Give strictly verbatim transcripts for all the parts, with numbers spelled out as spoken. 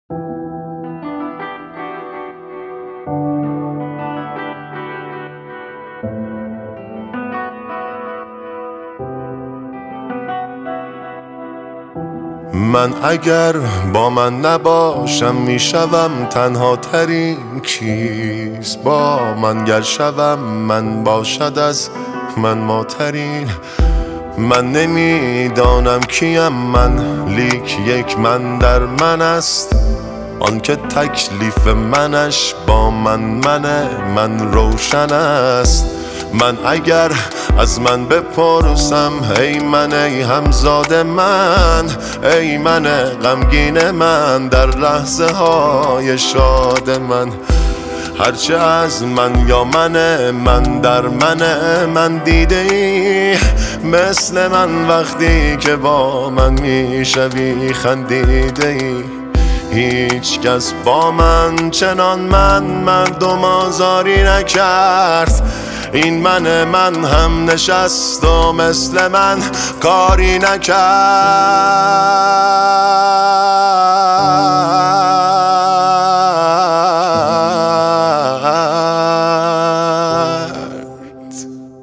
من اگر با من نباشم میشوم تنها ترین کیست، با من گر شوم من باشد از من ماترین. من نمیدانم کیم من، لیک یک من در من است، آن که تکلیف منش با من منه، من روشن است. من اگر از من بپرسم ای من ای همزاد من، ای من غمگین من در لحظه های شاد من، هرچه از من یا منه من در منه، من دیده ای مثل من وقتی که با من میشوی خندیده ای. هیچ کس با من چنان من مردم آزاری نکرد، این من من هم نشست و مثل من کاری نکرد.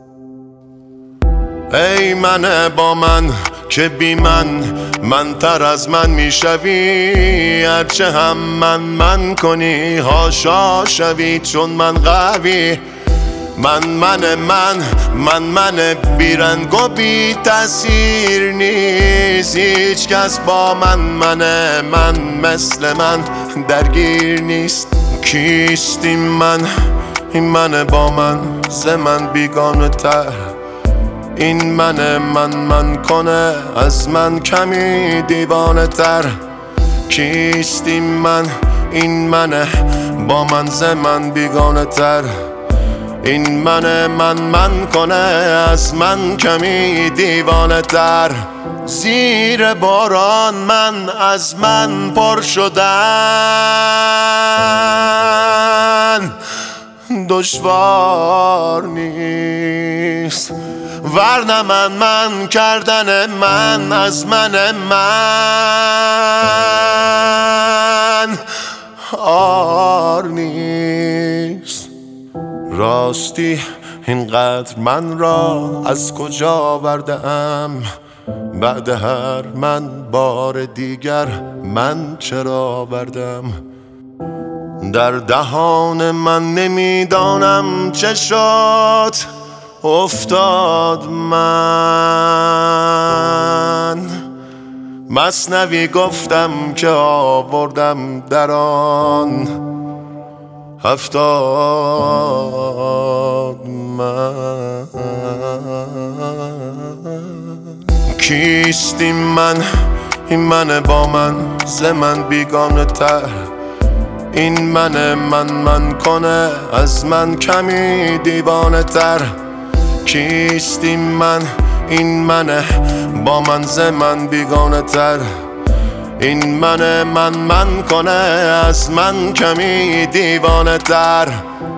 ای من با من که بی من من تر از من میشوی، هرچه هم من من کنی هاشا شوی چون من قوی. من من من من من بیرنگ و بی تأثیر نیست، هیچ کس با من منه من مثل من درگیر نیست. کیستیم من؟ این من با من ز من بیگانه تر، این من من من کنه از من کمی دیوانه تر. کیستیم من؟ این من با من ز من بیگانه تر، این من من من کنه از من کمی دیوانه تر. زیر باران من از من پر شدن دشوار نیست، ورنه من من کردن من از من من آر نیست. راستی اینقدر من را از کجا آورده‌ام، بعد هر من بار دیگر من چرا آوردم؟ در دهان من نمیدانم چه شد افتاد من، مثنوی گفتم که آوردم در آن هفتاد من. کیستیم من؟ این من با من ز من بیگانه تر، این من من من کنه از من کمی دیوانه تر. کیستیم من؟ این من با من ز من بیگانه تر، این من من من کنه از من کمی دیوانه تر.